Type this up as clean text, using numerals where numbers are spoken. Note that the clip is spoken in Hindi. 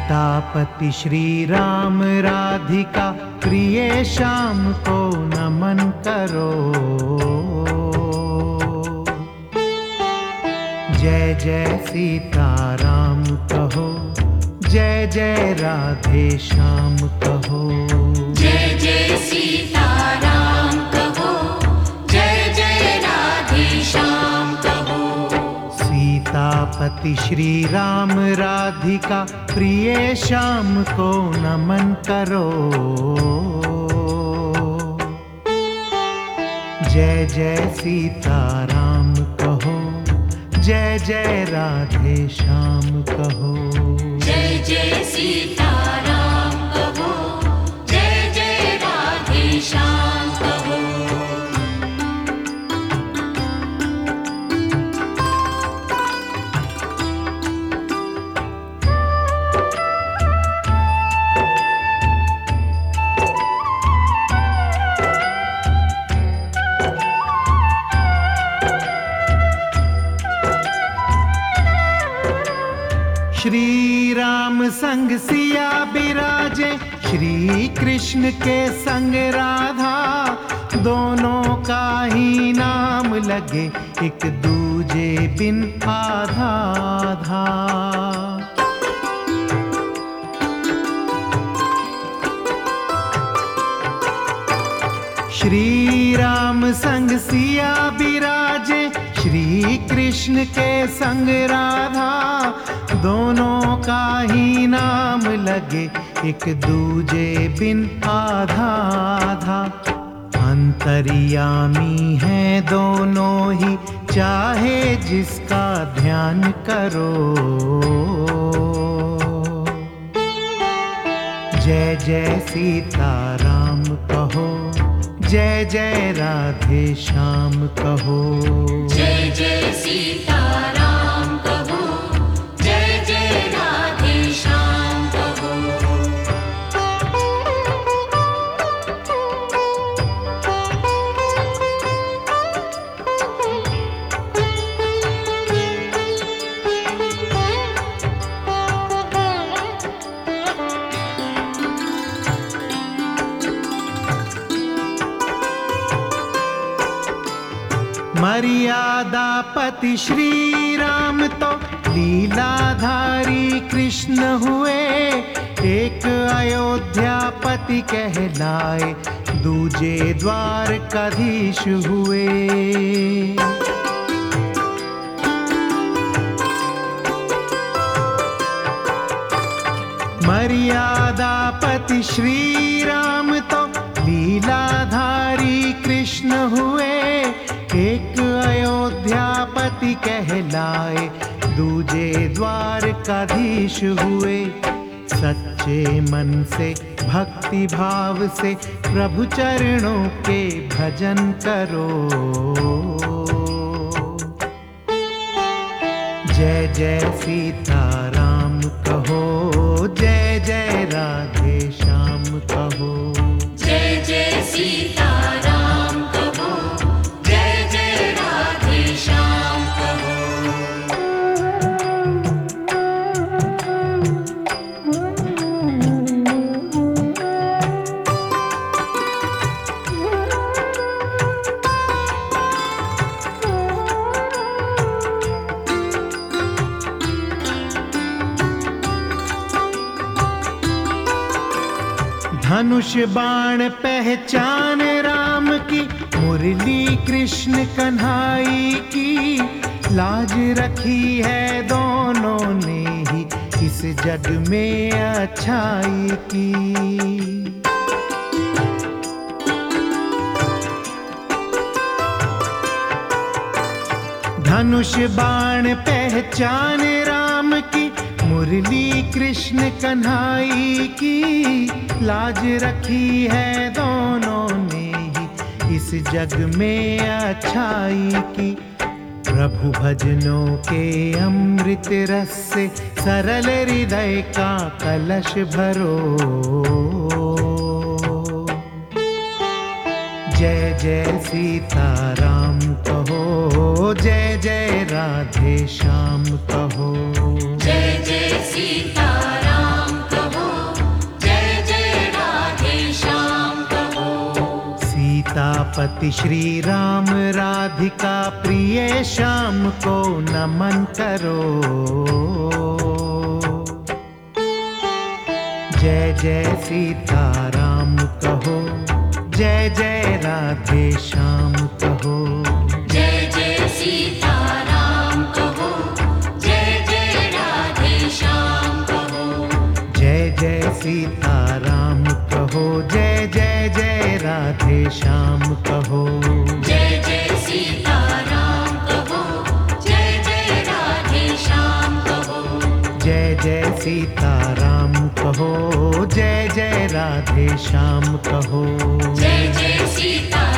सीतापति श्री राम राधिका प्रिय श्याम को नमन करो। जय जय सीताराम कहो, जय जय राधे श्याम कहो। जय जय सीताराम कहो, जय जय राधे श्याम कहो। सीतापति श्री राम राधिका प्रिय श्याम को नमन करो। जय जय सीताराम कहो, जय जय राधे श्याम कहो। जय जय सीताराम कहो, जय जय राधे श्याम कहो। श्री राम संग सिया बिराजे, श्री कृष्ण के संग राधा। दोनों का ही नाम लगे, एक दूजे बिन आधा आधा। श्री राम संग सिया बिराजे, श्री कृष्ण के संग राधा। दोनों का ही नाम लगे, एक दूजे बिन आधा आधा। अंतर्यामी हैं दोनों ही, चाहे जिसका ध्यान करो। जय जय सीताराम कहो, जय जय राधे श्याम कहो। जय जय सीताराम कहो, जय जय राधे श्याम कहो। मर्यादा पति श्री राम तो लीलाधारी कृष्ण हुए। एक अयोध्यापति कहलाए, दूजे द्वारकाधीश हुए। मर्यादा पति श्री राम तो लीलाधारी कृष्ण हुए। एक अयोध्यापति कहलाए, दूजे द्वारकाधीश हुए। सच्चे मन से भक्ति भाव से प्रभु चरणों के भजन करो। जय जय सीताराम कहो, जय जय राधे श्याम कहो। जय जय सीताराम कहो, जय जय राधे श्याम कहो। धनुष बाण पहचान राम की, मुरली कृष्ण कन्हाई की। लाज रखी है दोनों ने ही, इस जग में अच्छाई की। धनुष बाण पहचान राम की, मुरली कृष्ण कन्हाई की। लाज रखी है दोनों ने ही, इस जग में अच्छाई की। प्रभु भजनों के अमृत रस से, सरल हृदय का कलश भरो। जय जय सीताराम कहो, जय जय राधे श्याम कहो। जय जय सीताराम सीतापति श्री राम राधिका प्रिय श्याम को नमन करो। जय जय सीताराम कहो, जय जय राधे श्याम कहो। जय जय सीताराम कहो, जय जय राधे श्याम कहो। जय जय सीताराम कहो, जय जय जय राधे श्याम कहो। जय जय सीताराम कहो, जय जय राधे श्याम कहो। जय जय सीताराम कहो, जय जय राधे श्याम कहो। जय जय सीता